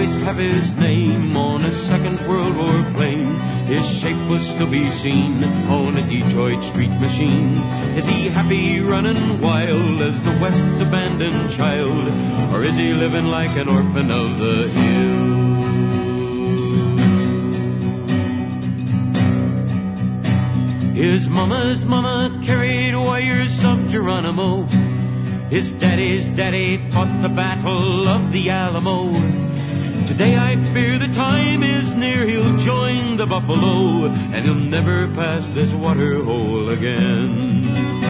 always have his name on a Second World War plane. His shape was still be seen on a Detroit street machine. Is he happy running wild as the West's abandoned child, or is he living like an orphan of the hills? His mama's mama carried wires of Geronimo. His daddy's daddy fought the Battle of the Alamo. Today I fear the time is near, he'll join the buffalo, and he'll never pass this water hole again.